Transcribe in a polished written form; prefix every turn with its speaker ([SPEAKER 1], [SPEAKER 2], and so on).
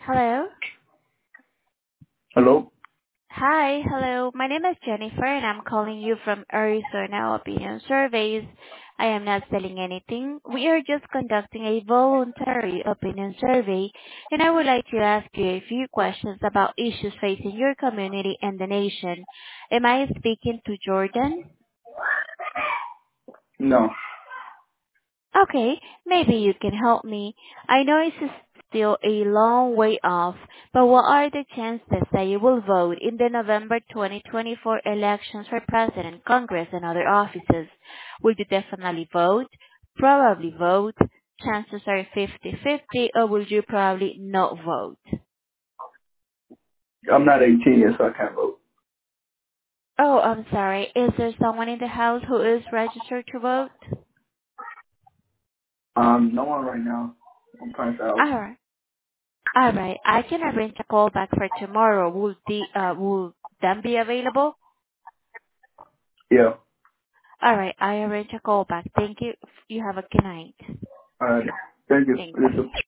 [SPEAKER 1] Hello.
[SPEAKER 2] Hello?
[SPEAKER 1] Hi. Hello. My name is Jennifer, and I'm calling you from Arizona Opinion Surveys. I am not selling anything. We are just conducting a voluntary opinion survey, and I would like to ask you a few questions about issues facing your community and the nation. Am I speaking to Jordan?
[SPEAKER 2] No.
[SPEAKER 1] Okay, maybe you can help me. I know it's still a long way off, but what are the chances that you will vote in the November 2024 elections for President, Congress, and other offices? Will you definitely vote? Probably vote? Chances are 50-50, or will you probably not vote?
[SPEAKER 2] I'm not 18 yet, so I can't vote.
[SPEAKER 1] Oh, I'm sorry. Is there someone in the house who is registered to vote?
[SPEAKER 2] No one right now. I'm trying to out.
[SPEAKER 1] Alright. All right. I can arrange a call back for tomorrow. Will Dan be available?
[SPEAKER 2] Yeah.
[SPEAKER 1] All right. I arrange a call back. Thank you. You have a good night.
[SPEAKER 2] Alright. Thank you.
[SPEAKER 1] Thanks.
[SPEAKER 2] You too.